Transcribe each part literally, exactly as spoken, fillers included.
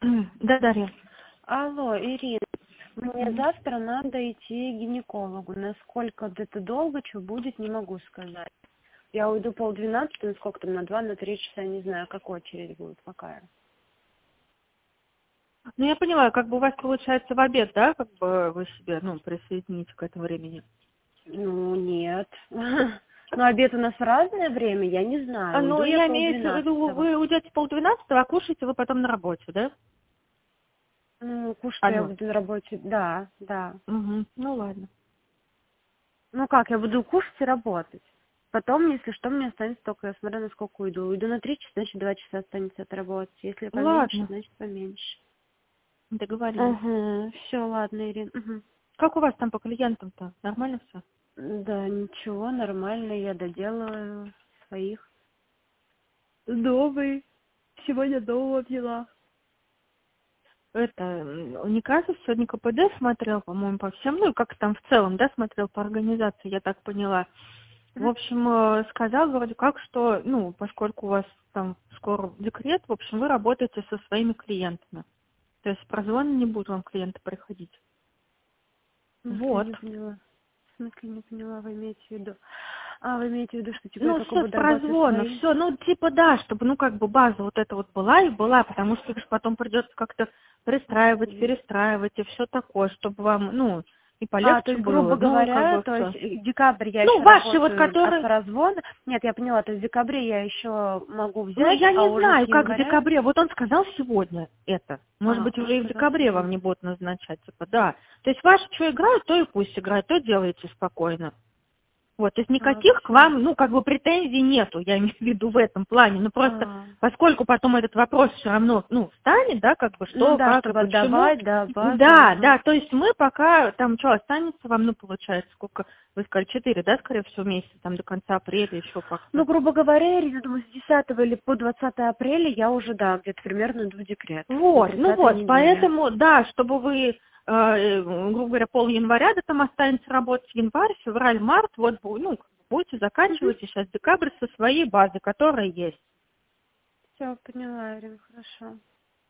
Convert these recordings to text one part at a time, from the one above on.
Да, Дарья. Алло, Ирина, мне Мгм. завтра надо идти к гинекологу. Насколько это долго, что будет, не могу сказать. Я уйду полдвенадцатого, сколько там, на два, на три часа, не знаю, какая очередь будет, какая. Ну, я понимаю, как бы у вас получается в обед, да, как бы вы себе, ну, присоедините к этому времени? Ну, нет. Ну, обед у нас в разное время, я не А, знаю. ну, Уйду я я имею в виду, полдвенадцатого. вы уйдете полдвенадцатого, а кушаете вы потом на работе, да? Ну, кушать я Алло. буду на работе, да, да. Угу. Ну, ладно. Ну как, я буду кушать и работать. Потом, если что, мне останется только, я смотрю, на сколько уйду. Уйду на три часа, значит, два часа останется отработать. Если поменьше, Ладно, значит, поменьше. договорились. Угу, все, ладно, Ирин. Угу. Как у вас там по клиентам-то? Нормально все? Да, ничего, нормально, я доделаю своих. Новый. Сегодня нового взяла. Это, м, Некрасов сегодня КПД смотрел, по-моему, по всем, ну, и как там в целом, да, смотрел по организации, я так поняла. В Мгм. общем, э, сказал вроде как, что, ну, поскольку у вас там скоро декрет, в общем, вы работаете со своими клиентами. То есть прозвоны не будут вам клиенты приходить. В смысле, Вот. не поняла. В смысле, не поняла, вы имеете в виду? А, вы имеете в виду, что, типа, я Ну, только все с буду работать прозвона, своим? все, ну, типа, да, чтобы, ну, как бы база вот эта вот была и была, потому что их ж потом придется как-то пристраивать, Мгм. перестраивать и все такое, чтобы вам, ну, и А, то полегче есть, было, грубо ну, и как говоря, бы то есть все. э, декабрь я Ну, еще ваши вот, работаю от которые, прозвона. Нет, я поняла, то есть в декабре я еще могу ну, взять, я а не уже с знаю, как в января... декабре, вот он сказал сегодня это, может А, быть, он уже и в сказал декабре вам сегодня. не будут назначать, типа, да. То есть ваши что играют, то и пусть играют, то делайте спокойно. Вот, то есть А, никаких к все. вам, ну, как бы претензий нету, я имею в виду в этом плане. Ну, просто А, поскольку потом этот вопрос все равно, ну, встанет, да, как бы ну что, да, как и чтобы почему. отдавать, да, базу, Да, ага. да, то есть мы пока, там что, останется вам, ну, получается, сколько, вы сказали, четыре, да, скорее всего, месяца, там, до конца апреля еще как-то. Ну, грубо говоря, я думаю, с десятого или по двадцатое апреля я уже, да, где-то примерно иду в декрет. На Вот, ну тридцатой вот, неделе. поэтому, да, чтобы вы, э, грубо говоря, пол января, да, там останется работать январь, февраль, март, вот, бу- ну, будете Угу. заканчивать сейчас декабрь со своей базы, которая есть. Все, поняла, Ирина, хорошо.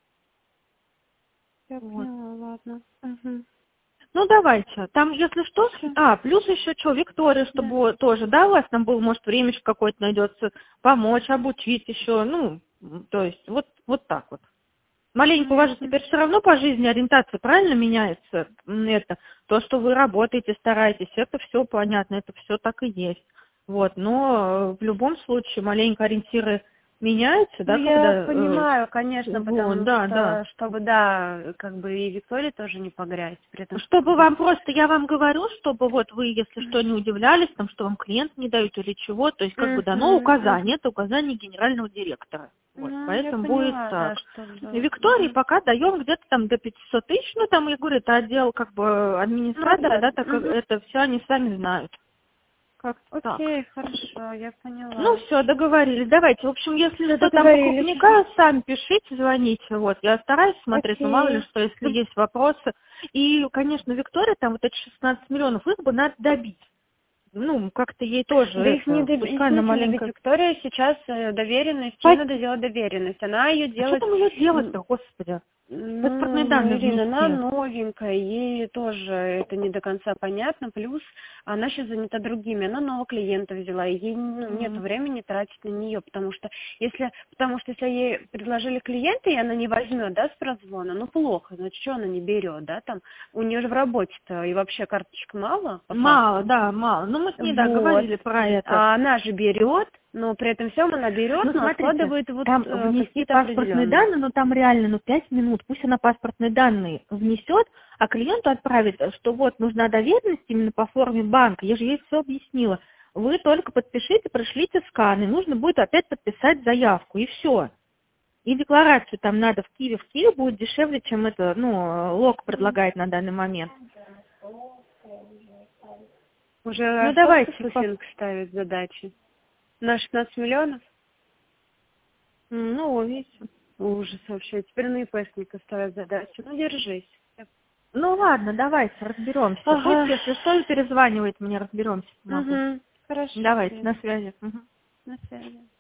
Я Вот. поняла, ладно. Угу. Ну, давайте. Там, если что... Все, А, плюс еще что, Виктория, да. чтобы тоже, да, у вас там был, может, времечко какое-то найдется, помочь, обучить еще, ну, м, то есть, вот, вот так вот. Маленько у Ну, я вас же поняла. теперь все равно по жизни ориентация правильно меняется? М, Это, то, что вы работаете, стараетесь, это все понятно, это все так и есть. Вот, но э, в любом случае маленько ориентиры меняются, Ну, да, я когда... э, понимаю, конечно, вот, потому да, да. что, чтобы, да, как бы и Виктории тоже не погрязть, при этом, что как Чтобы бы... вам просто, я вам говорю, чтобы вот вы, если Угу, что, не удивлялись, там, что вам клиент не дают или чего, то есть как бы дано угу. указание, это указание генерального директора. Вот, Ну, я поэтому будет поняла, да, так. И чтобы... Виктории Угу. пока даем где-то там до пятисот тысяч, ну там, я говорю, это отдел как бы Ну, администрации, да, да, так как угу. это все они сами знают. Как так. Окей, хорошо, я Ну поняла. все, договорились. Давайте. В общем, если Все, что там по договорились. крупника, сами пишите, звоните. Вот. Я стараюсь смотреть, но мало ли Окей. что, если есть вопросы. И, конечно, Виктория, там вот эти шестнадцать миллионов, их бы надо добить. Ну, как-то ей тоже Да их не это, добить. пускай она Смотрите, но ведь маленькая. Виктория сейчас э, доверенность, ей Пой- надо делать доверенность. Она ее А что делает, там ее м, делать-то, господи? ну, Паспортные ну, данные Ирина, она внести. новенькая, ей тоже это не до конца понятно. Плюс она сейчас занята другими, она нового клиента взяла, и ей ну, нет М. времени тратить на нее, потому что если, потому что если ей предложили клиента, и она не возьмет, да, с прозвона, ну плохо, значит, что она не берет, да, там, у нее же в работе-то и вообще карточек мало, по Мало, факту. да, мало. Ну, мы с ней, да, Вот. говорили про это. А она же берет, но при этом всем она берет, Ну, но смотрите, откладывает вот там э, внести какие-то паспортные определенные. данные, ну, там реально, ну, пять минут, пусть она паспортные данные внесет, а клиенту отправит, что вот нужна доверенность именно по форме банка. Я же ей все объяснила. Вы только подпишите, пришлите сканы, нужно будет опять подписать заявку, и все. И декларацию там надо в Киеве. В Киеве будет дешевле, чем это, ну, ЛОК Мгм. предлагает на данный момент. Уже Ну, остался давайте, по- Флюсинг ставить задачи. На шестнадцать миллионов? М, ну, видите. Ужас вообще. Теперь на ИПшника ставят задачи. Ну, держись. Ну, ладно, давайте, разберемся. Пусть, Ага. если что, перезванивает мне, разберемся, помогу. Угу. Хорошо, Давайте, на Ирина. связи. Мгм. На связи.